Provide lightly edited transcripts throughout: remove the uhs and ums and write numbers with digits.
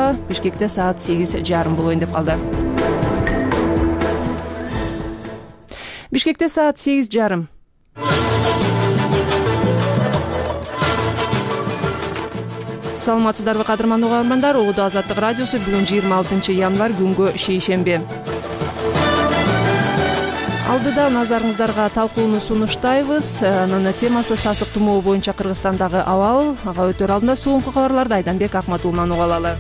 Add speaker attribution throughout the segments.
Speaker 1: Бишкекте саат 8:30 болоюн деп калды. Бишкекте саат 8:30. Саламатсыздарбы кадырман угармандар, Улуу Азаттык радиосу бүгүн 26 январь күнгө шейшемби. Алдыда назарыңыздарга талкууну сунуштайбыз. Анын темасы сасык тумоо боюнча Кыргызстандагы абал. Ага өтөр алдында соңку кабарларды Айданбек Акматуллунан угуп алалы.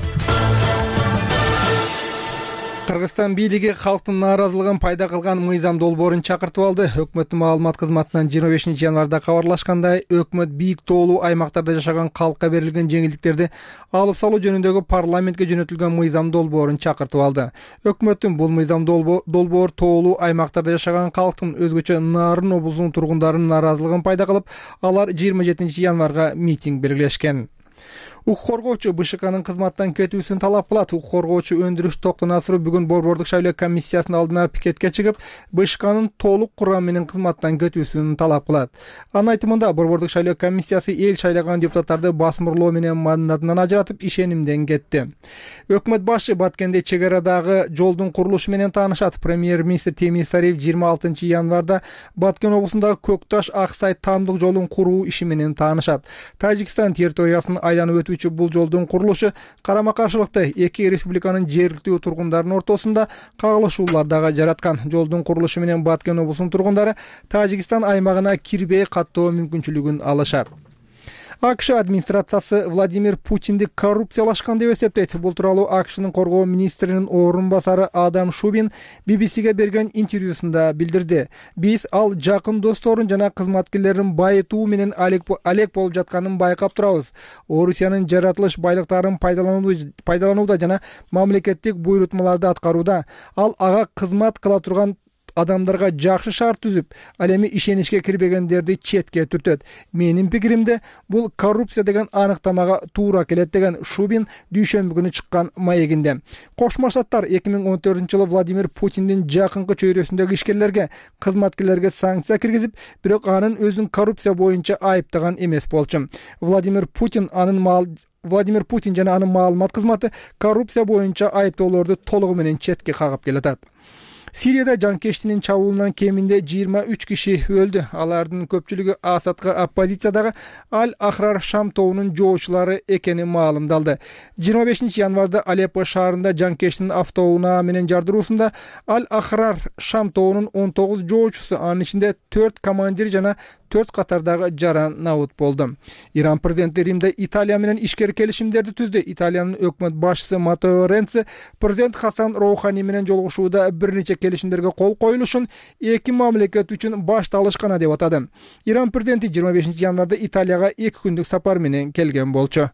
Speaker 2: Кыргызстан бийлиги калктын нааразылыгын пайда кылган мыйзам долбоорун чакыртып алды. Өкмөттүн маалымат кызматынан 25 январда кабарлашкандай, өкмөт бийик тоолуу аймактарда жашаган калкка берилген жеңилдиктерди алып салуу жөнүндөгү парламентке жөнөтүлгөн мыйзам долбоорун чакыртып алды. Өкмөттүн бул мыйзам долбоор тоолуу аймактарда жашаган калктын, өзгөчө Нарын облусунун тургундарынын нааразылыгын пайда кылып, алар 27 январга митинг белгилешкен. Укук коргоочу БШКнын кызматтан кетүүсүн талап кылат. Укук коргоочу Өндүрүш Токтонасыров бүгүн Борбордук шайлоо комиссиясынын алдына пикетке чыгып, БШКнын толук курам менен кызматтан кетүүсүн талап кылат. Анын айтымында, Борбордук шайлоо комиссиясы эл шайлаган депутаттарды басмырлоо менен мандатынан ажыратып, ишенимден кетти. Өкмөт башы Баткенде чек арадагы жолдун курулушу менен таанышат. Премьер-министр Темир Сариев 26 январда Баткен облусундагы Көкташ Аксай таамдык жолун куруу иши менен таанышат. Тажикстан территориясын айланып өтүүчү бул жолдун курулушу карама-каршылыкты эки республиканын жергиликтүү тургундарынын ортосунда кагылышуулар дагы жараткан. Жолдун курулушу менен Баткен облусунун тургундары Тажикстан аймагына кирбей каттоо мүмкүнчүлүгүн алышат. АКШ администрациясы Владимир Путинди коррупциялашкан деп эсептейт. Бул тууралуу АКШнын коргоо министринин орун басары Адам Шубин BBCге берген интервьюсунда билдирди. Биз ал жакын досторун жана кызматкерлерин байытуу менен алек болуп жатканын байкап турабыз. Орусиянын жаратылыш байлыктарын пайдаланууда жана мамлекеттик буйрутмаларды аткарууда. Ал ага кызмат кыла турган адамдарга жакшы шарт түзүп, ал эми ишеничке кирбегендерди четке түртөт. Менин пикиримде, бул коррупция деген аныктамага туура келет деген Шубин дүйшөмбү күнү чыккан маегинде. Кошмо Штаттар 2014-жылы Владимир Путиндин жакынкы чөйрөсүндөгү ишкерлерге, кызматкерлерге санкция киргизип, бирок анын өзүн коррупция боюнча айыптаган эмес болчу. Владимир Путин жана анын маалымат кызматы коррупция боюнча айыптоолорду толугу менен четке кагып келатат. Сирияда жанкештинин чабуулунан кеминде 23 киши өлдү. Алардын көпчүлүгү Асадка оппозициядагы Аль-Ахрар Шам тобунун жоочулары экени маалымдалды. 25 январда Алеппо шаарында жанкештин автоунаа менен жардыруусунда Аль-Ахрар Шам тобунун 19 жоочусу, анын ичинде 4 командир жана 4 катардагы жара набут болду. Иран президенти Римде Италия менен ишкер келишимдерди түздү. Италиянын өкмөт башчысы Матео Ренци президент Хасан Роухани менен жолугушууда бир нече келишимдерге кол коюлушун эки мамлекет үчүн башталышкана деп атады. Иран президенти 25 январда Италияга 2 күндүк сапар менен келген болчу.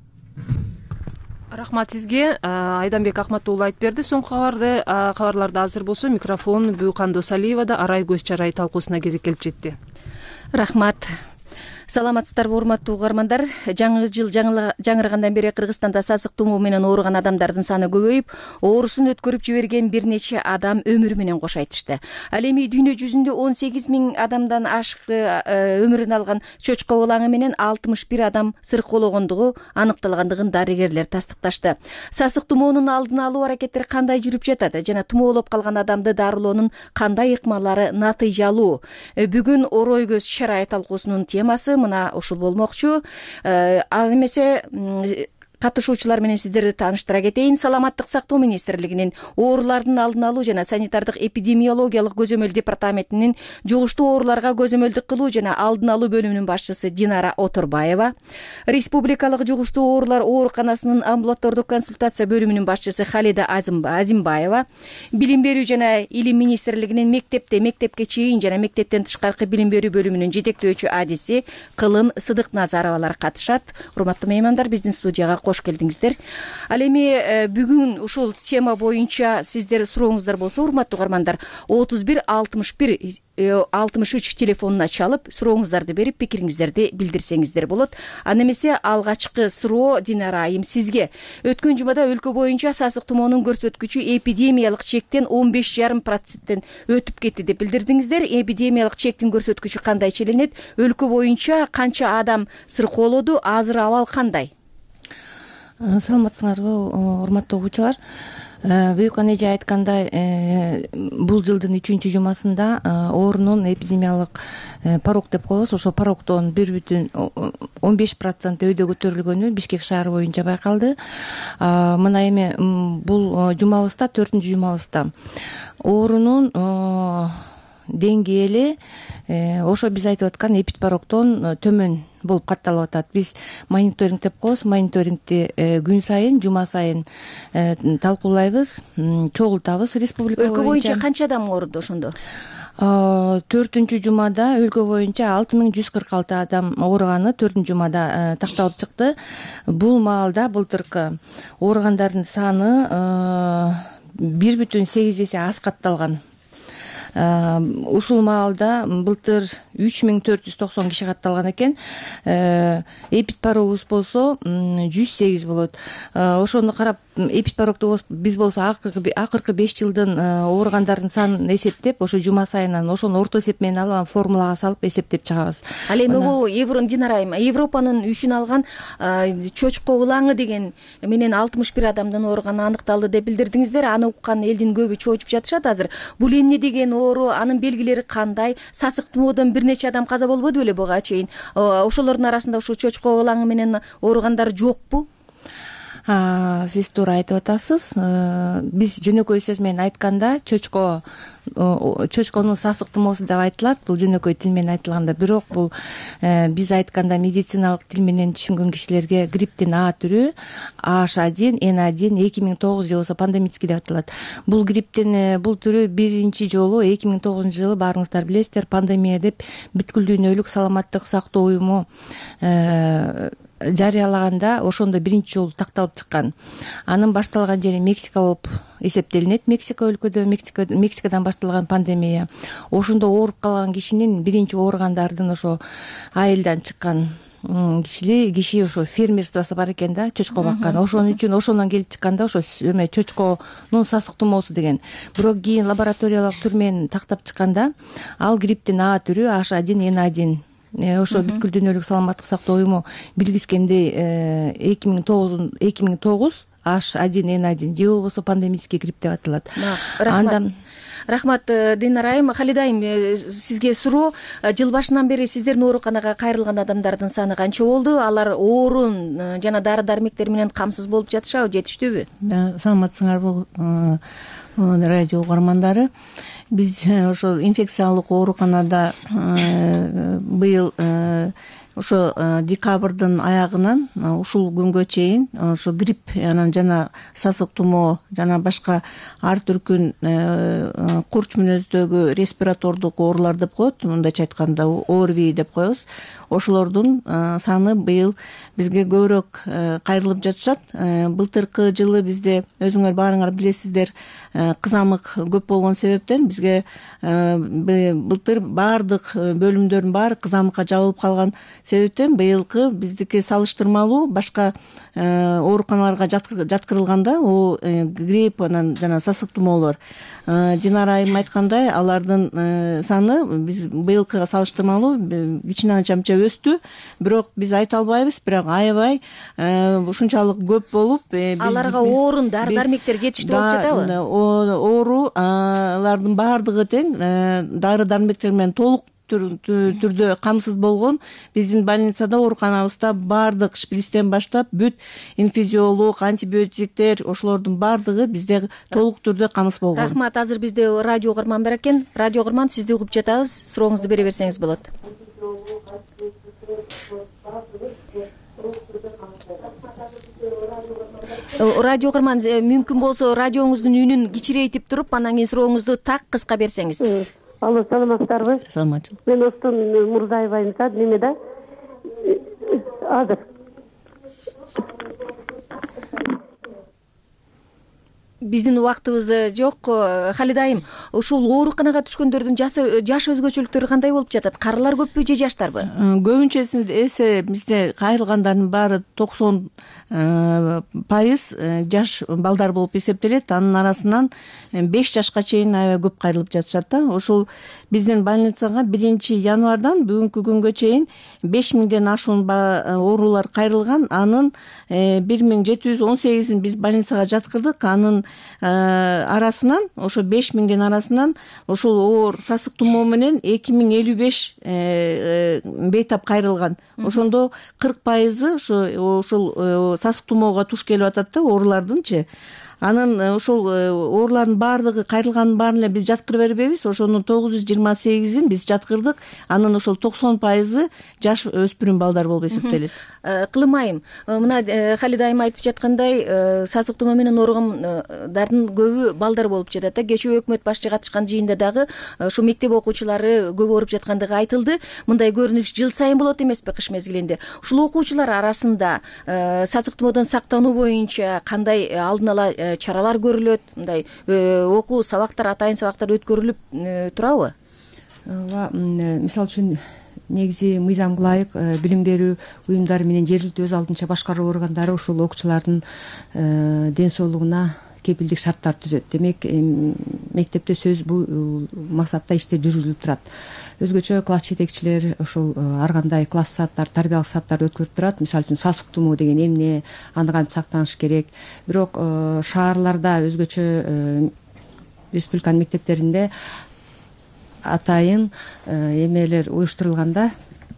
Speaker 1: Рахмат сизге. Айданбек Акматулла айтып берди. Соңку кабарларды азыр болсо микрофон Бүйкан Досалиевада Арай көз чарай талкуусуна кезек келип жетти.
Speaker 3: Рахмат. Саламатсыздарбы урматтуу угармандар. Жаңы жыл жаңыргандан бери Кыргызстанда сасык тумоо менен ооруган адамдардын саны көбөйүп, оорусун өткөрүп жиберген бир нече адам өмүрү менен кош айтышты. Ал эми дүйнө жүзүндө 18 000 адамдан ашык өмүрүн алган чочко ылаңы менен 61 адам сыркоологондугу аныкталгандыгын дарыгерлер тастыкташты. Сасык тумоонун алдын алуу аракеттери кандай жүрүп жатат жана тумоолоп калган адамды дарылоонун кандай ыкмалары натыйжалуу? Бүгүн Орой көз чарай талкуусунун темасы мына ушул болмокчу. Ал эмесе катышуучулар менен сиздерди тааныштыра кетейин. Саламаттык сактоо министрлигинин оорулардын алдын алуу жана санитардык эпидемиологиялык көзөмөл департаментинин жугуштуу ооруларга көзөмөлдүк кылуу жана алдын алуу бөлүмүнүн башчысы Динара Оторбаева, Республикалык жугуштуу оорулар ооруканасынын амбулатордук консультация бөлүмүнүн башчысы Халида Азимбаева, Билим берүү жана илим министрлигинин мектепке чейин жана мектептен тышкаркы билим берүү бөлүмүнүн жетектөөчү адиси Кылым Сыдыкназаровалар катышат. Урматтуу меймандар, биздин студияга кош келдиңиздер. Ал эми бүгүн ушул тема боюнча сиздер сурооңуздар болсо, урматтуу угармандар, 31 61 63 телефонуна чалып сурооңуздарды берип пикириңиздерди билдирсеңиздер болот. Аны эмесе алгачкы суроо Динара айым сизге. Өткөн жумада өлкө боюнча сасык тумоонун көрсөткүчү эпидемиялык чектен 15,5% өтүп кетти деп билдирдиңиздер. Эпидемиялык чектин көрсөткүчү кандай челенет? Өлкө боюнча канча адам сыркоолоду? Азыр абал кандай?
Speaker 4: Саламатсыңарбы, урматтуу угуучулар. Бүйүк эже айткандай, бул жылдын 3-жумасында оорунун эпидемиялык порог деп коебуз, ошо порогдон 1,15% өйдө көтөрүлгөнү Бишкек шаары боюнча байкалды. Мына эми бул жумабызда, 4-жумабызда оорунун деңгээли ошо биз айтып аткан эпидпорогдон төмөн болуп катталып атат. Биз мониторинг деп коебуз. Мониторингти күн сайын, жума сайын талкуулайбыз, чогултабыз республика боюнча.
Speaker 3: Өлкө боюнча канча адам ооруду ошондо?
Speaker 4: 4-жумада өлкө боюнча 6146 адам ооруганы 4-жумада такталып чыкты. Бул маалда былтыркы ооругандардын саны 1,8 эсе аз катталган. Ушул маалда былтыр 3490 киши катталган экен. Эпидпорогубуз болсо 108 болот. Ошону карап эпидпорогду биз болсо акыркы 5 жылдын ооругандардын санын эсептеп, ошо жума сайынан ошону орто эсеп менен алган формулага салып эсептеп чыгабыз.
Speaker 3: Ал эми бул Динарайым, Европанын үшүн алган чочко ылаңы деген менен 61 адамдын ооруганы аныкталды деп билдирдиңиздер. Аны уккан элдин көбү чоочуп жатышат азыр. Бул эмне деген оору, анын белгилери кандай? Сасык тумоодон бир нече адам каза болбоду беле буга чейин? Ошолордун арасында ушу чочко ылаңы менен ооругандар жокпу?
Speaker 4: Сиз туура айтып атасыз. Биз жөнөкөй сөз менен айтканда чочконун сасык тумоосу деп айтылат. Бул жөнөкөй тил менен айтылганда, бирок бул биз айтканда медициналык тил менен түшүнгөн кишилерге грипптин А түрү H1N1 2009 же болсо пандемический деп аталат. Бул грипптин бул түрү биринчи жолу 2009 жылы баарыңыздар билесиздер, пандемия деп бүткүл дүйнөлүк саламаттык сактоо уюму жарыялаганда ошондо биринчи жолу такталып чыккан. Анын башталган жери Мексика болуп эсептелинет. Мексика өлкөдө, Мексикадан башталган пандемия. Ошондо ооруп калган кишинин биринчи ооругандардын ошо айылдан чыккан киши ошо фермерствосу бар экен да, чочко баккан. Ошон үчүн ошондон келип чыкканда ошо чочконун сасык тумоосу деген. Бирок кийин лабораториялык түр менен тактап чыкканда ал грипптин А түрү H1N1 ошо бүткүл дүйнөлүк саламаттык сактоо уюму билгискендей 2009 H1N1 же болбосо пандемический грипп деп аталат.
Speaker 3: Рахмат, Динарайым. Халидайым, сизге суроо. Жыл башынан бери сиздердин ооруканага кайрылган адамдардын саны канча болду? Алар оорун жана дары-дармектер менен камсыз болуп жатышабы, жетиштүүбү?
Speaker 5: Саламатсыңарбы, радио угармандары. Биз ошо инфекциялык ооруканада быйыл ошо декабрдын аягынан ушул күнгө чейин ошо грипп анан жана сасык тумоо жана башка ар түркүн курч мүнөздөгү респиратордук оорулар деп коет, мындайча айтканда ОРВИ деп коебуз. Ошолордун саны быйыл бизге көбүрөөк кайрылып жатышат. Былтыркы жылы бизде өзүңөр баарыңар билесиздер, кызамык көп болгон себептен бизге былтыр баардык бөлүмдөрдүн баары кызамыкка жабылып калган себептен быйылкы биздики салыштырмалуу башка ооруканаларга жаткырылганда грипп анан жана сасык тумоолор. Динарайым айткандай, алардын саны биз быйылкыга салыштырмалуу кичине анча өстү. Бирок биз айта албайбыз, бирок аябай ушунчалык көп болуп,
Speaker 3: аларга оорун дары-дармектер жетиштүү болуп жатабы?
Speaker 5: Оору алардын баардыгы тең дары-дармектер менен толук түрдө камсыз болгон. Биздин больницада, ооруканабызда баардык шприцтен баштап бүт инфузиолог, антибиотиктер, ошолордун баардыгы бизде толук түрдө камсыз болгон.
Speaker 3: Рахмат. Азыр бизде радио угарман бар экен. Радио угарман, сизди угуп жатабыз. Сурооңузду бере берсеңиз болот. Радио угарман, мүмкүн болсо радиоңуздун үнүн кичирейтип туруп, анан кийин сурооңузду так кыска берсеңиз.
Speaker 6: Алло, саламатсыздарбы?
Speaker 5: Саламатчылык.
Speaker 6: Мен Остон Мурзаева Аймсад, немеда? Азыр.
Speaker 3: биздин убактыбыз жок. Халида айым, ушул ооруканага түшкөндөрдүн жаш өзгөчөлүктөрү кандай болуп жатат? Карылар көппү же жаштарбы?
Speaker 5: Көбүнчөсүндө эсе бизде кайрылгандардын баары 90% жаш балдар болуп эсептелет. Анын арасынан 5 жашка чейин аябай көп кайрылып жатышат да. Ошол биздин больницага 1-январдан бүгүнкү күнгө чейин 5000ден ашуун оорулар кайрылган. Анын 1718-ин биз больницага жаткырдык. Анын арасынан ошо 5000дин арасынан ошол оор сасык тумоо менен 2055 бейтап кайрылган. Ошондо 40% ошол сасык тумоого туш келип атат да, оорулардынчы. Анын ошол оорулардын баардыгы кайрылганын баарын эле биз жаткыра бербейбиз. Ошонун 928-ин биз жаткырдык. Анын ошол 90% жаш өспүрүм балдар болуп эсептелет.
Speaker 3: Кылым айым, мына Халида айым айтып жаткандай, сасык тумоо менен ооругандардын көбү балдар болуп жатат да. Кечээ өкмөт башчы катышкан жыйында дагы ушу мектеп окуучулары көп ооруп жаткандыгы айтылды. Мындай көрүнүш жыл сайын болот эмеспи кыш мезгилинде? Ушул окуучулар арасында сасык тумоодон сактануу боюнча кандай алдын ала чаралар көрүлөт? Мындай окуу сабактар, атайын сабактар өткөрүлүп турабы?
Speaker 7: Ооба, мисалы үчүн негизи мыйзамга ылайык билим берүү уюмдары менен жергиликтүү өз алдынча башкаруу органдары ушул окуучулардын ден соолугуна кепилдик шарттар түзөт. Демек, мектепте сөз бул максатта иштер жүргүзүлүп турат. Өзгөчө класс жетекчилер ошол ар кандай класс сааттар, тарбиялык сааттар өткөрүп турат. Мисалы үчүн сасык тумоо деген эмне, аны кантип сактаныш керек. Бирок шаарларда өзгөчө республиканын мектептеринде атайын эмелер уюштурулганда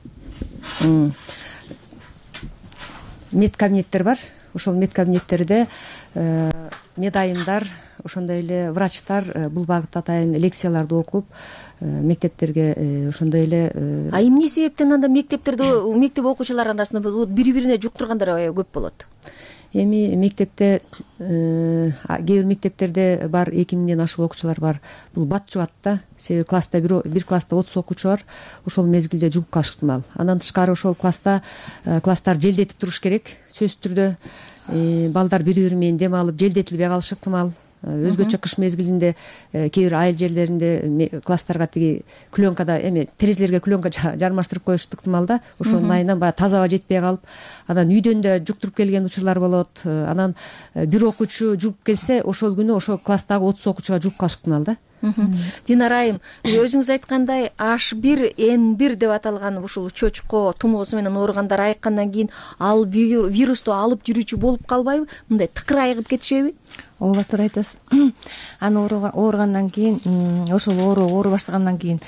Speaker 7: медкабинеттер бар. Ошол медкабинеттерде медайымдар, ошондой эле врачтар бул багытта атайын лекцияларды окуп мектептерге ошондой эле.
Speaker 3: А эмне себептен анда мектептерде мектеп окуучулары арасында бири-бирине жуктургандар аябай көп болот?
Speaker 7: Эми мектепте кээ бир мектептерде бар 2000ден ашуун окуучулар бар. Бул бат жугат да. Себеби класста бир класста 30 окуучу бар. Ошол мезгилде жугуп калышы ыктымал. Андан тышкары ошол класстар желдетип туруш керек. Сөзсүз түрдө балдар бири-бири менен дем алып желдетилбей калышы ыктымал. Өзгөчө кыш мезгилинде кээ бир айыл жерлеринде класстарга тиги клёнкада терезелерге клёнка жармаштырып коюшу ыктымал да. Ошонун айынан баягы таза аба жетпей калып, анан үйдөн да жуктуруп келген учурлар болот. Анан бир окуучу жугуп келсе, ошол күнү ошол класстагы 30 окуучуга жугуп калышы ыктымал да. Динара айым,
Speaker 3: өзүңүз айткандай H1N1 деп аталган ушул чочко тумоосу менен ооругандар айыккандан кийин ал вирусту алып жүрүүчү болуп калбайбы? Мындай тыкыр айыгып кетишеби?
Speaker 4: Ооба, туура айтасыз. Аны ооругандан кийин, ошол оору баштагандан кийин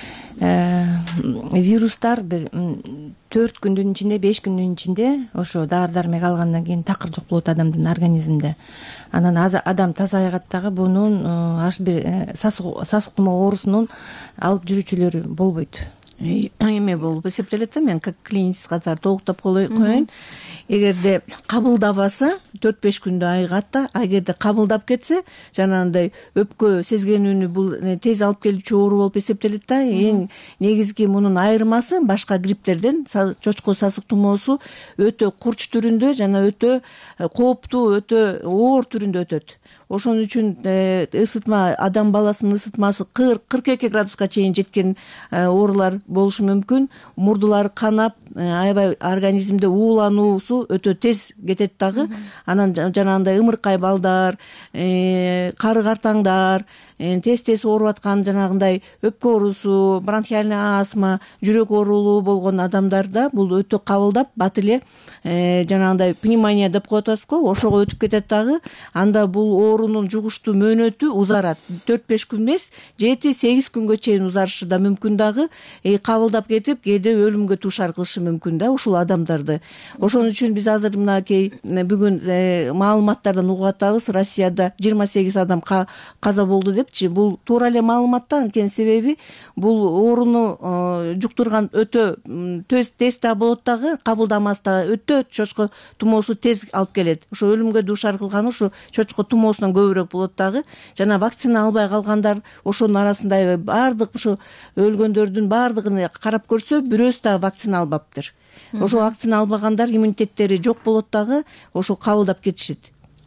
Speaker 4: вирустар бир 4 күндүн ичинде, 5 күндүн ичинде ошо дары-дармек алгандан кийин такыр жок болот адамдын организминде. Анан адам таза айыгат дагы бунун сасык тумоо оорусунун алып жүрүүчүлөрү болбойт.
Speaker 5: Эме болуп эсептелет да. Мен как клиницист катары толуктап коеюн. Эгерде кабылдабаса 4-5 күндө айыгат да. Эгерде кабылдап кетсе, жанагындай өпкө сезгенүүнү бул тез алып келүүчү оору болуп эсептелет да. Эң негизги мунун айырмасы башка грипптерден чочко сасык тумоосу өтө курч түрүндө жана өтө кооптуу, өтө оор түрүндө өтөт. Ошон үчүн ысытма, адам баласынын ысытмасы 42 градуска чейин жеткен оорулар болушу мүмкүн. Мурдулары канап, аябай организмде уулануусу өтө тез кетет дагы. Анан жанагындай ымыркай балдар, кары картаңдар, тез ооруп аткан жанагындай өпкө оорусу, бронхиальный астма, жүрөк оорулуу болгон адамдарда бул өтө кабылдап, бат эле жанагындай пневмония деп коюп атасызго, ошого өтүп кетет дагы. Анда бул оорунун жугуштуу мөөнөтү узарат. 4-5 күн эмес, 7-8 күнгө чейин узарышы да мүмкүн дагы. Кабылдап кетип, кээде өлүмгө дуушар кылышы мүмкүн да ушул адамдарды. Ошон үчүн биз азыр мынакей бүгүн маалыматтардан угуп атабыз. Россияда 28 адам каза болду деп. Бул туура эле маалымат да, анткени себеби бул ооруну жуктурган өтө тез да болот дагы, кабылдамас да өтө чочко тумоосу тез алып келет. Ошо өлүмгө дуушар кылганы ушу чочко тумоосунан көбүрөөк болот дагы. Жана вакцина албай калгандар ошонун арасында баардык ушу өлгөндөрдүн баардыгын карап көрсө, бирөөсү да вакцина албаптыр. Ошо вакцина албагандар иммунитеттери жок болот дагы, ошо кабылдап кетишет.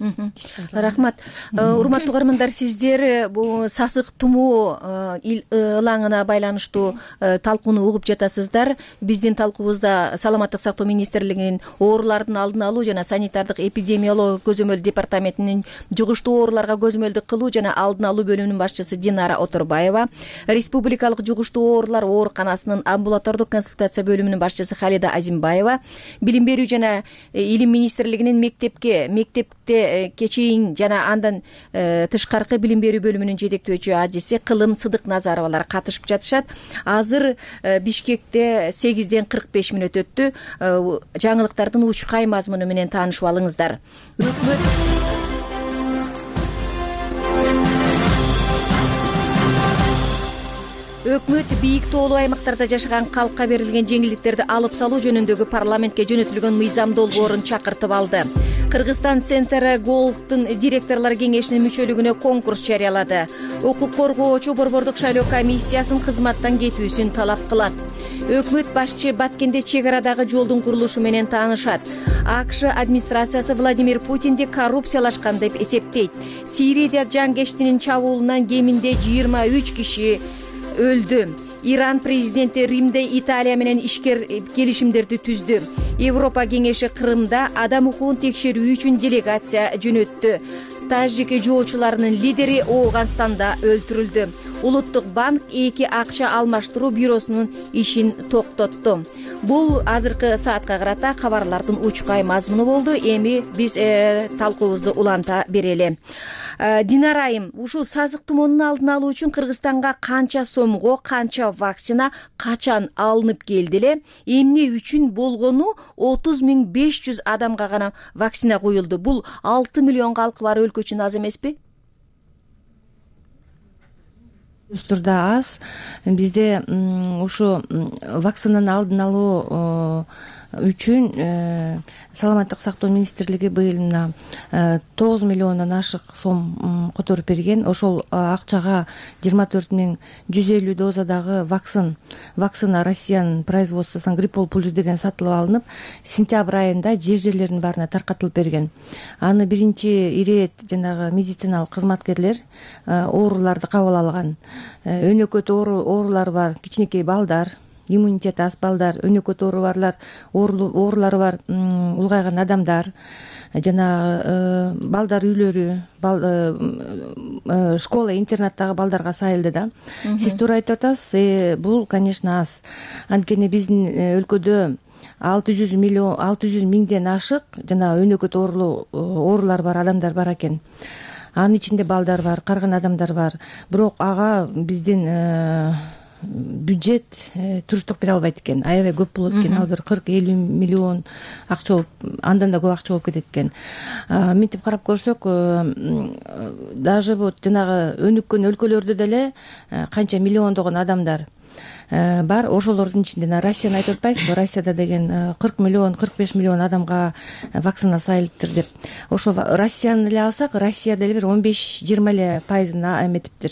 Speaker 3: Рахмат. Урматтуу угармандар, сиздер бул сасык тумоо ылаңына байланыштуу талкууну угуп жатасыздар. Биздин талкуубузда Саламаттык сактоо министрлигинин оорулардын алдын алуу жана санитардык эпидемиология көзөмөл департаментинин жугуштуу ооруларга көзөмөлдүк кылуу жана алдын алуу бөлүмүнүн башчысы Динара Оторбаева, Республикалык жугуштуу оорулар ооруканасынын амбулатордук консультация бөлүмүнүн башчысы Халида Азимбаева, Билим берүү жана Илим министрлигинин мектепте кечейин жана андан тышкаркы билим берүү бөлүмүнүн жетектөөчү ажиси Кылым Сыдык Назаровалар катышып жатышат. Азыр Бишкекте 8:45 өттү. Жаңылыктардын учкай мазмуну менен таанышып алыңыздар. Өкмөт бийик тоолуу аймактарда жашаган калкка берилген жеңилдиктерди алып салуу жөнүндөгү парламентке жөнөтүлгөн мыйзам долбоорун чакыртып алды. Кыргызстан Центр Голдтун директорлор кеңешинин мүчөлүгүнө конкурс жарыялады. Укук коргоочу борбордук шайлоо комиссиясынын кызматтан кетүүсүн талап кылат. Өкмөт башчы Баткенде чек арадагы жолдун курулушу менен таанышат. АКШ администрациясы Владимир Путинди коррупциялашкан деп эсептейт. Сирияда жангештинин чабуулунан кеминде 23 киши өлдү. Иран президенти Римде Италия менен ишкер келишимдерди түздү. Европа кеңеши Кырымда адам укугун текшерүү үчүн делегация жөнөттү. Тажик жоочуларынын лидери Ооганстанда өлтүрүлдү. Улуттук банк 2 акча алмаштыруу бюросунун ишин токтотту. Бул азыркы саатка карата кабарлардын учкай мазмуну болду. Эми биз талкуубузду уланта берели. Динара айым, ушул сасык тумоонун алдын алуу үчүн Кыргызстанга канча сомго канча вакцина качан алынып келди эле? Эмне үчүн болгону 30.500 адамга гана вакцина коюлду. Бул 6 миллион калкы бар өлкө үчүн аз эмеспи?
Speaker 4: Турда аз. Бизде ушу вакцинаны алдын алуу үчүн Саламаттык сактоо министрлиги быйыл мына 9 миллиондон ашык сом которуп берген. Ошол акчага 24.150 дозадагы вакцина Россиянын производствосунан Гриппол плюс деген сатылып алынып, сентябрь айында жерлердин баарына таркатылып берген. Аны биринчи ирет жанагы медициналык кызматкерлер ооруларды кабыл алган. Өнөкөт оорулар бар, кичинекей балдар, иммунитети аз балдар, өнөкөт оорулары бар улгайган адамдар, жана балдар үйлөрү, школа, интернаттагы балдарга сайылды да. Сиз туура айтып атасыз, бул, конечно, аз. Анткени биздин өлкөдө 600 миңден ашык жана өнөкөт оорулар бар адамдар бар экен. Анын ичинде балдар бар, карыган адамдар бар. Бирок ага биздин бюджет туруштук бере албайт экен. Аябай көп болот экен. Ал бир 40-50 миллион акча болуп, андан да көп акча болуп кетет экен. Мынтип карап көрсөк, даже вот жанагы өнүккөн өлкөлөрдө деле канча миллиондогон адамдар бар. Ошолордун ичинде Россияны айтып атпайсызбы? Россияда деген 40 миллион, 45 миллион адамга вакцина сайылыптыр деп. Ошо Россияны эле алсак, Россия деле бир 15-20% эметиптир.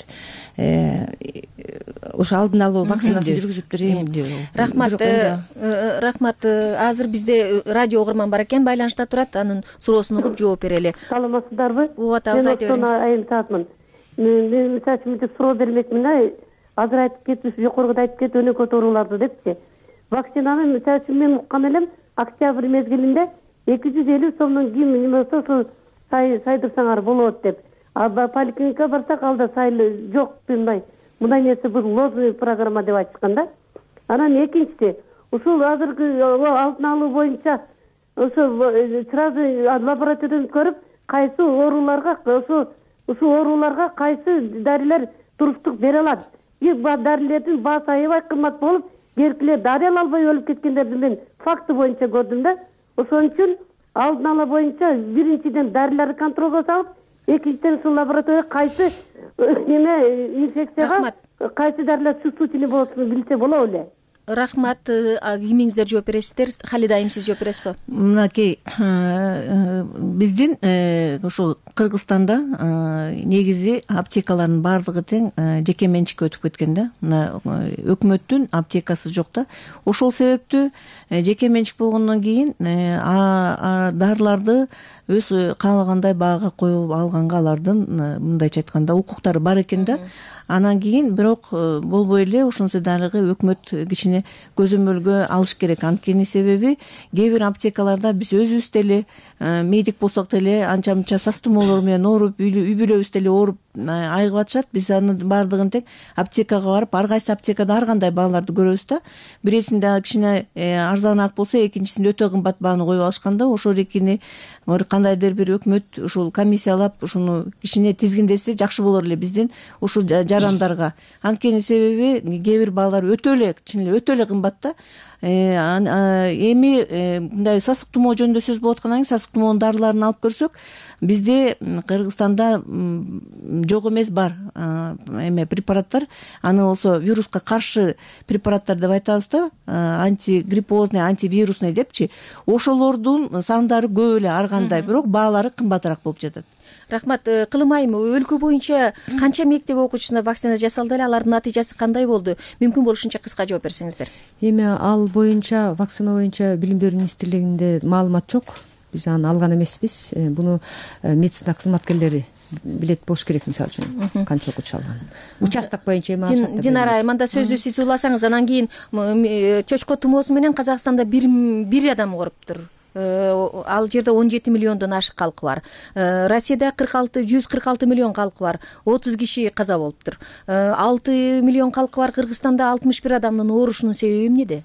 Speaker 4: Ошо алдын алуу вакцинасын жүргүзүптүр. Рахмат.
Speaker 3: Азыр бизде радио угарман бар экен, байланышта турат. Анын суроосун угуп жооп берели.
Speaker 6: Саламатсыздарбы?
Speaker 3: Угуп атабыз, айта бериңиз.
Speaker 6: Айым таатмын. Мен мисалы үчүн суроо бермекмин. Азыр айтып кетип, жогоруда айтып кетип, өнөкөт ооруларды депчи. Вакцинаны мисалы үчүн мен уккан элем, октябрь мезгилинде 250 сомдон ким неме болсо сайдырсаңар болот деп. Поликлиникага барсак, алда сайыл жок, мындай нерсе бул лозунг программа деп айтышкан да. Анан экинчиси, ушул азыркы алдын алуу боюнча ошо сразу лабораториядан көрүп, кайсы ооруларга, ушул ооруларга кайсы дарилер туруштук бере алат. Дарилердин баасы аябай кымбат болуп, керкилер дарый ала албай өлүп кеткендерди мен факты боюнча көрдүм да. Ошон үчүн алдын ала боюнча биринчиден дарилерди контролго салып, экинчиден ушул лаборатория кайсы инфекцияга кайсы дарилер чувствительный болотун билсе болот эле.
Speaker 3: Рахмат. Кимиңиздер жооп бересиздер? Халида айым, сиз жооп бересизби?
Speaker 5: Мынакей биздин ушул Кыргызстанда негизи аптекалардын баардыгы тең жеке менчикке өтүп кеткен да. Мына өкмөттүн аптекасы жок да. Ошол себептүү жеке менчик болгондон кийин дарыларды өз каалагандай баага коюп алганга алардын мындайча айтканда укуктары бар экен да. Анан кийин бирок болбой эле ошонусу дагы өкмөт кичине көзөмөлгө алыш керек. Анткени себеби кээ бир аптекаларда биз өзүбүз деле медик болсок деле анча мынча сас тумоолор менен ооруп, үй бүлөбүз деле ооруп айыгып атышат. Биз анын баардыгын тең аптекага барып, ар кайсы аптекада ар кандай бааларды көрөбүз да. Бирисинде кичине арзаныраак болсо, экинчисинде өтө кымбат бааны коюп алышканда, ошол экини кандайдыр бир өкмөт ушул комиссиялап ушуну кичине тизгиндесе жакшы болор эле биздин ушул жарандарга. Анткени себеби кээ бир баалар өтө эле чын эле өтө эле кымбат да. Эми мындай сасык тумоо жөнүндө сөз болуп аткандан кийин сасык тумоонун дарыларын алып көрсөк, бизде Кыргызстанда жок эмес бар препараттар. Аны болсо вируска каршы препараттар деп айтабыз да, антигриппозный, антивирусный депчи. Ошолордун сандары көп эле ар кандай, бирок баалары кымбатыраак болуп жатат.
Speaker 3: Рахмат. Кылым айым, өлкө боюнча канча мектеп окуучусуна вакцина жасалды эле, алардын натыйжасы кандай болду? Мүмкүн болушунча кыска жооп берсеңиздер.
Speaker 7: Эми ал боюнча, вакцина боюнча Билим берүү министрлигинде маалымат жок. Биз аны алган эмеспиз. Буну медицина кызматкерлери билет болуш керек, мисалы үчүн канча окуучу алган. Участок боюнча эми алышат.
Speaker 3: Динара айым, анда сөздү сиз уласаңыз, анан кийин чочко тумоосу менен Казакстанда бир адам ооруптур. Ал жерде 17 миллиондон ашык калкы бар. Россияда 146 миллион калкы бар. 30 киши каза болуптур. 6 миллион калкы бар Кыргызстанда 61 адамдын оорушунун себеби эмнеде?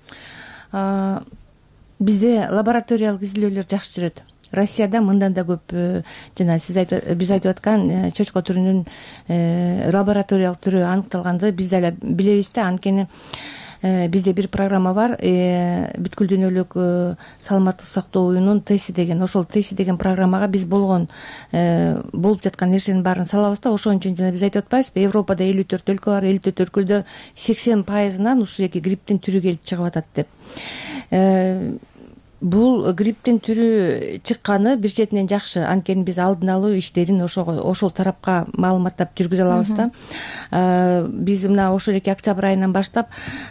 Speaker 4: Бизде лабораториялык изилдөөлөр жакшы жүрөт. Россияда мындан да көп, жана биз айтып аткан чочко түрүнүн лабораториялык түрү аныкталганды биз деле билебиз да. Анткени бизде бир программа бар, бүткүл дүйнөлүк саламаттык сактоо уюмунун ТЭСИ деген. Ошол ТЭСИ деген программага биз болуп жаткан нерсенин баарын салабыз да. Ошон үчүн жана биз айтып атпайбызбы, Европада 54 өлкө бар, 54 өлкөдө 80%-нан ушул грипптин түрү келип чыгып атат деп. Бул грипптин түрү чыкканы бир четинен жакшы, анткени биз алдын алуу иштерин ошол тарапка маалыматтап жүргүзө алабыз да. Биз мына ошол эки октябрь айынан баштап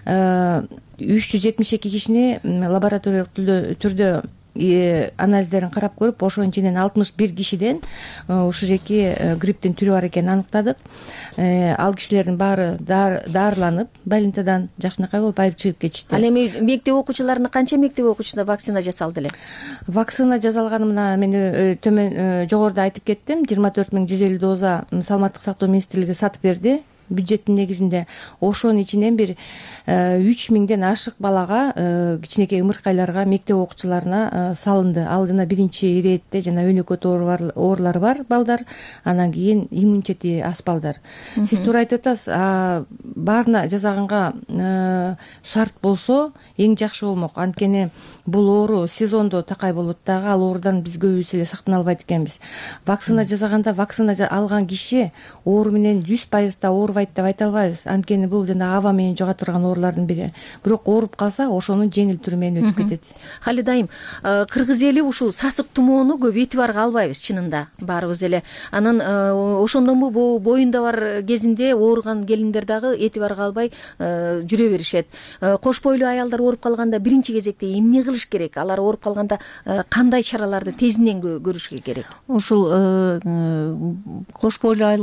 Speaker 4: 372 кишини лабораториялык түрдө анализдерин карап көрүп, ошонун ичинен 61 кишиден ушул грипптин түрү бар экенин аныктадык. Ал кишилердин баары дарыланып, больницадан жакшынакай болуп айып чыгып кетишти.
Speaker 3: Ал эми мектеп окуучуларына канча мектеп окуучусуна вакцина жасалды эле?
Speaker 4: Вакцина жасалганы мына мен төмөн жогоруда айтып кеттим. 24.150 доза Саламаттык сактоо министрлиги сатып берди бюджеттин негизинде. Ошонун ичинен бир 3000ден ашык балага, кичинекей ымыркайларга, мектеп окуучуларына салынды. Ал жана биринчи иретте жана өнөкөт оорулары бар балдар, анан кийин иммунитети аз балдар. Сиз туура айтып атасыз, баарына жасаганга шарт болсо эң жакшы болмок. Анткени бул оору сезондо такай болот дагы, ал оорудан биз көбүбүз эле сактана албайт экенбиз. Вакцина жасаганда вакцина алган киши оору менен 100% оорубайт деп айта албайбыз. Анткени бул жана аба менен жуга турган оорулардын бири. Бирок ооруп калса, ошонун жеңил түрү менен өтүп кетет.
Speaker 3: Халида айым, кыргыз эли ушул сасык тумоону көп этибарга албайбыз, чынында баарыбыз эле. Анан ошондонбу боюнда бар кезинде ооруган келиндер дагы этибарга албай жүрө беришет. Кош бойлуу аялдар ооруп калганда биринчи кезекте эмне кылыш керек? Алар ооруп калганда кандай чараларды тезинен көрүшкө керек?
Speaker 5: Ушул кош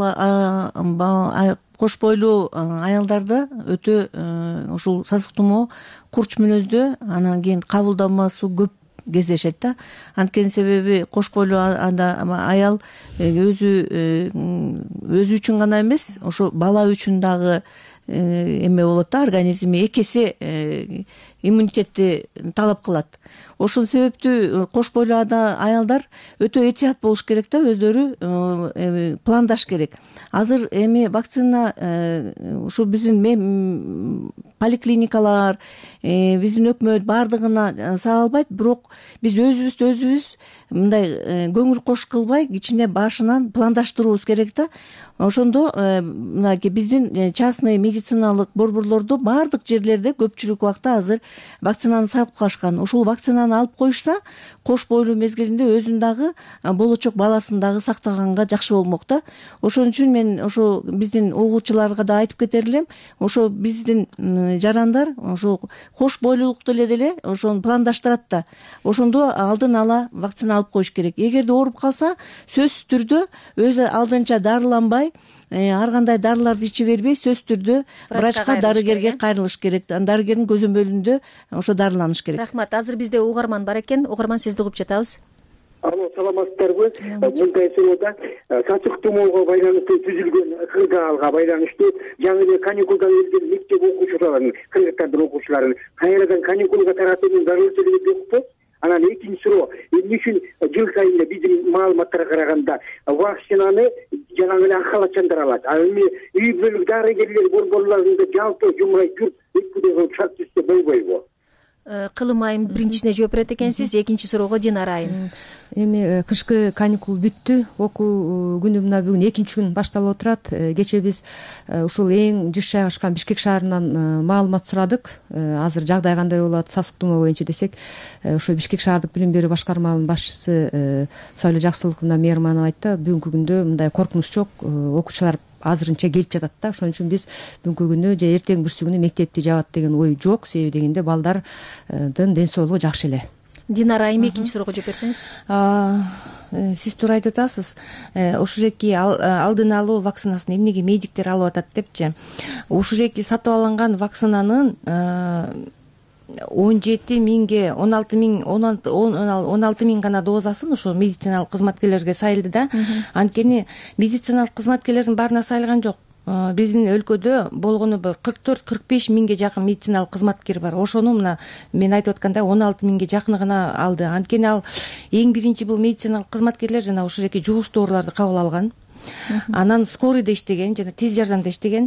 Speaker 5: бойлуу аялдарда өтө ушул сасык тумоо курч мүнөздө, анан кийин кабылданмасы көп кездешет да. Анткени себеби кош бойлуу аял өзү үчүн гана эмес, ошо бала үчүн дагы эме болот да, организми эки эсе иммунитетти талап кылат. Ошол себептүү кош бойлуу аялдар өтө этият болуш керек да, өздөрү пландаш керек. Азыр эми вакцина ушу биздин поликлиникалар, биздин өкмөт баардыгына сала албайт, бирок биз өзүбүз мындай көңүл кош кылбай кичине башынан пландаштырууубуз керек да. Ошондо мынакей биздин частный медициналык борборлордо баардык жерлерде көпчүлүк убакта азыр вакцинаны салып калышкан. Ушул вакцинаны алып коюшса, кош бойлуу мезгилинде өзүн дагы болочок баласын дагы сактаганга жакшы болмок да. Ошон үчүн мен ошо биздин угуучуларга да айтып кетер элем, ошо биздин жарандар ошо кош бойлуулукту деле ошону пландаштырат да. Ошондо алдын ала вакцина алып коюш керек. Эгерде ооруп калса, сөзсүз түрдө өзү алдынча дарыланбай, ар кандай дарыларды иче бербей, сөзсүз түрдө врачка, дарыгерге кайрылыш керек. Дарыгердин көзөмөлүндө ошо дарыланыш керек.
Speaker 3: Рахмат. Азыр бизде угарман бар экен. Угарман, сизди угуп жатабыз.
Speaker 8: Алло, саламатсыздарбы? Мындай суроода сасык тумоого байланыштуу түзүлгөн кырдаалга байланыштуу жаңы эле каникулдан келген мектеп окуучуларын, кыргызстандын окуучуларын кайрадан каникулга таратуунун зарылчылыгы жокпу? Анан экинчи суроо, эмне үчүн жыл сайын эле биздин маалыматтарга караганда вакцинаны жаңы эле акалачандар алат. А эми үй бүлөлүк дарыгерлер борборлорунда жалпы жумурай журт өткүдөгү шарт түзсө болбойбу?
Speaker 3: Кылым айым биринчисине жооп берет экенсиз, экинчи суроого Динара айым.
Speaker 7: Эми кышкы каникул бүттү, окуу күнү мына бүгүн экинчи күн башталып отурат. Кечээ биз ушул эң жыш жайгашкан Бишкек шаарынан маалымат сурадык. Азыр жагдай кандай болот, сасык тумоо боюнча десек, ошо Бишкек шаардык билим берүү башкармалынын башчысы Сойло Жаксылыковна Мээрманова айтты, бүгүнкү күндө мындай коркунуч жок, окуучулар азырынча келип жатат да. Ошон үчүн биз бүгүнкү күнү же эртең бүрсү күнү мектепти жабат деген ой жок. Себеби дегенде балдардын ден соолугу жакшы эле.
Speaker 3: Динара айым, экинчи суроого жооп берсеңиз.
Speaker 4: Сиз туура айтып атасыз. Ушул жеки алдын алуу вакцинасын эмнеге медиктер алып атат депчи. Ушул жеки сатып алынган вакцинанын 17 миңге 16 миң гана дозасын ошо медициналык кызматкерлерге сайылды да. Анткени медициналык кызматкерлердин баарына сайылган жок. Биздин өлкөдө болгону 44-45 миңге жакын медициналык кызматкер бар. Ошону мына мен айтып аткандай 16 миңге жакыны гана алды. Анткени ал эң биринчи бул медициналык кызматкерлер жана ушул жеке жугуштуу ооруларды кабыл алган. Анан скорыйда иштеген жана тез жардамда иштеген.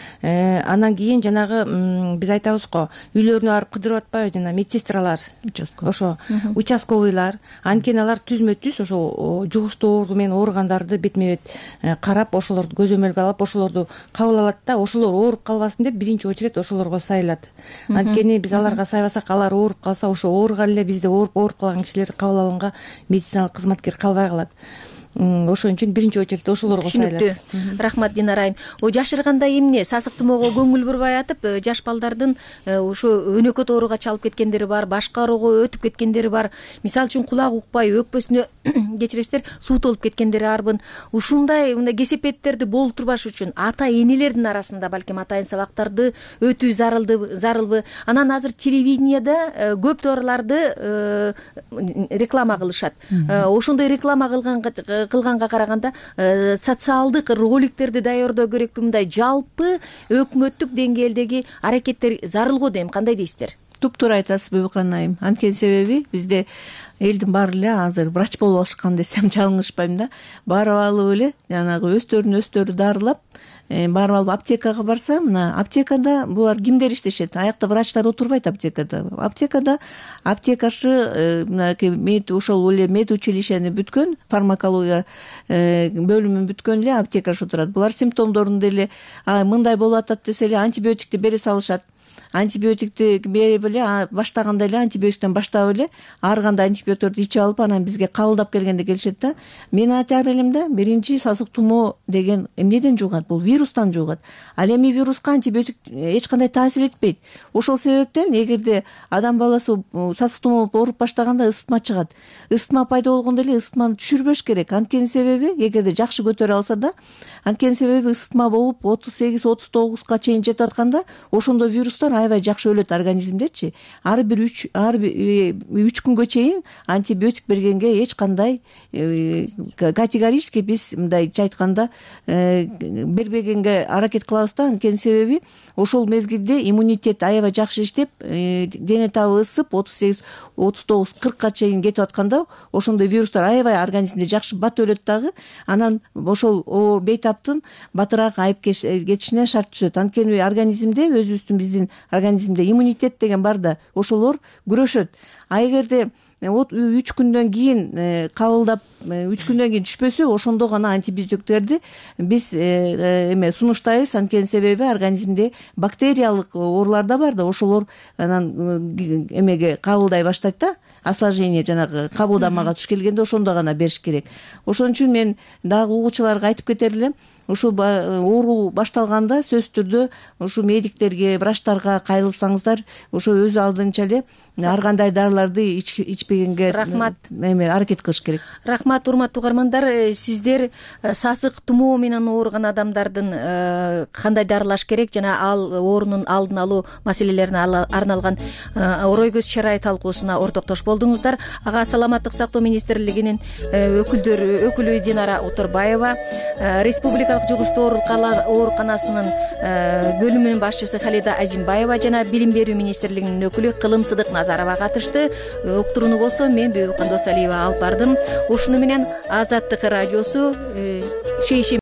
Speaker 4: Анан кийин жанагы биз айтабыз го, үйлөрүнө барып кыдырып атпайбы жана медсестралар, ошо участковыйлар. Анткени алар түзмө-түз ошо жугуштуу оору менен ооругандарды бетме бет карап, ошолорду көзөмөлгө алып, ошолорду кабыл алат да. Ошолор ооруп калбасын деп биринчи очередь ошолорго сайылат. Анткени биз аларга сайбасак, алар ооруп калса, ошо ооруган эле бизде ооруп калган кишилер кабыл алганга медициналык кызматкер калбай калат. Ошон үчүн биринчи очередь ошолорго сайылат.
Speaker 3: Рахмат, Динара айым. Жашырганда эмне сасык тумоого көңүл бурбай атып, жаш балдардын ошо өнөкөт ооруга чалып кеткендери бар, башка ооруга өтүп кеткендери бар. Мисалы үчүн кулак укпай, өкпөсүнө кечиресиздер, суу толуп кеткендери барбын. Ушундай кесепеттерди болтурбаш үчүн ата энелердин арасында балким атайын сабактарды өтүү зарылбы. Анан азыр телевиденияда көп дооруларды реклама кылышат. Ошондой реклама кылганга караганда социалдык роликтерди даярдоо керекпи? Мындай жалпы өкмөттүк деңгээлдеги аракеттер зарыл го дейм. Кандай дейсиздер?
Speaker 5: Туптуура айтасыз Бибикан айым. Анткени себеби бизде элдин баары эле азыр врач болуп алышкан десем чалыңышпайм да. Барып алып эле жанагы өздөрү дарылап, барып алып аптекага барса, мына аптекада булар кимдер иштешет? Аякта врачтар отурбайт аптекада. Аптекада аптекашы мынакей ошол эле медучилищени бүткөн, фармакология бөлүмүн бүткөн эле аптекашы отурат. Булар симптомдорун деле мындай болуп атат десе эле антибиотикти бере салышат. Антибиотикти берип эле баштаганда эле антибиотиктен баштап эле ар кандай антибиотиктерди ичип алып, анан бизге кабылдап келгенде келишет да. Мен айтар элем да, биринчи сасык тумоо деген эмнеден жугат? Бул вирустан жугат. Ал эми вируска антибиотик эч кандай таасир этпейт. Ошол себептен эгерде адам баласы сасык тумоо ооруп баштаганда ысытма чыгат. Ысытма пайда болгондо эле ысытманы түшүрбөш керек. Анткени себеби эгерде жакшы көтөрө алса да, анткени себеби ысытма болуп 38-39га чейин жетип атканда ошондо вирустар аябай жакшы өлөт организмдерчи. Ар бир 3 күнгө чейин антибиотик бергенге эч кандай категорически биз мындайча айтканда бербегенге аракет кылабыз да. Анткени себеби ошол мезгилде иммунитет аябай жакшы иштеп, дене табы ысып 38, 39, 40ка чейин кетип атканда ошондой вирустар аябай организмде жакшы бат өлөт дагы. Анан ошол бейтаптын батыраак айып кетишине шарт түшөт. Анткени организмде өзүбүздүн биздин организмде иммунитет деген бар да, ошолор күрөшөт. А эгерде 3 күндөн кийин кабылдап 3 күндөн кийин түшпөсө, ошондо гана антибиотиктерди биз сунуштайбыз. Анткени себеби организмде бактериялык оорулар да бар да, ошолор анан эмеге кабылдай баштайт да. Осложнение жанагы кабылдамага туш келгенде ошондо гана бериш керек. Ошон үчүн мен дагы угуучуларга айтып кетер элем, ушул оору башталганда сөзсүз түрдө ушу медиктерге, врачтарга кайрылсаңыздар, ошо өз алдынча эле ар кандай дарыларды ичпегенге рахмат аракет кылыш керек.
Speaker 3: Рахмат, урматтуу угармандар. Сиздер сасык тумоо менен ооруган адамдардын кандай дарылаш керек жана ал оорунун алдын алуу маселелерине арналган орой көз чарай талкуусуна ортоктош болдуңуздар. Ага Саламаттык сактоо министрлигинин өкүлү Динара Оторбаева, Республикалык жугуштуу ооруканасынын бөлүмүнүн башчысы Халида Азимбаева жана Билим берүү министрлигинин өкүлү Кылым Сыдык Назарова катышты. Уктурууну болсо мен Бүйүкан Досалиева алып бардым. Ушуну менен Азаттык радиосу